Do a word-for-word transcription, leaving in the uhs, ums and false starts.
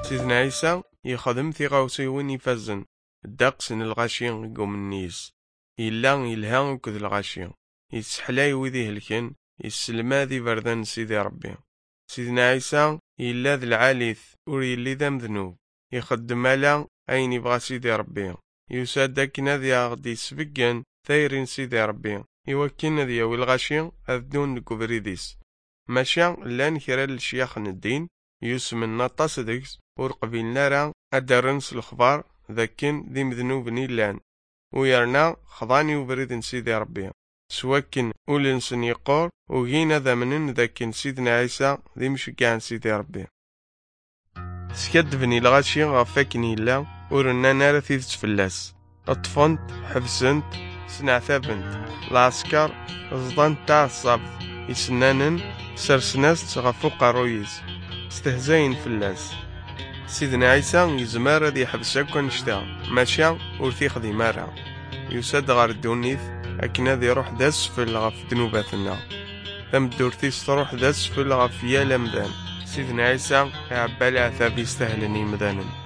سيدنا عيسى يخدم تيغاوسيوين يفزن الدقس ن الغاشي قوم النيس إلا يلها وكذ الغاشي يتسحلاي ويدي هلكن يسلما ذي بردان سيدي ربي. سيدنا عيسى إلا ذي العاليث وريلي ذم ذنوب يخدم على أين يبغى سيدي ربي يساد كنا ذي غدي يسبقن ثيرين سيدي ربي يوكن ذي والغاشي أذدون لكوفريديس ماشا لان كرا للشياخ الدين يسمى النطاس ديكس ورقبين نارا أدرنس الخبار ذاكن ذي مذنوبني لان ويرنا خضاني وبريد سيدي ربي سواكن أولنسن يقور وغينا ذمنن ذاكن سيدنا عيسى ذي مشكان سيدي ربي سكدفني الغاشي غفاكني إلا ورنا نارا ثيث فلاس اطفنت حبسنت سنعثابنت العسكر زضان تاع الصبت يسنانن سرسناس غفوق رويز استهزاين فلاس. سيدنا عيسى يزمار ذي حبس أكون نشتا ماشا ورثي خذي مارا يساد غار الدونيث أكنا ذي روح داس في الغف ذنوباتنا ثم دورتيس تروح داس في الغف يا لمدان. سيدنا عيسى عبالي عثاب يستهلني مدانا.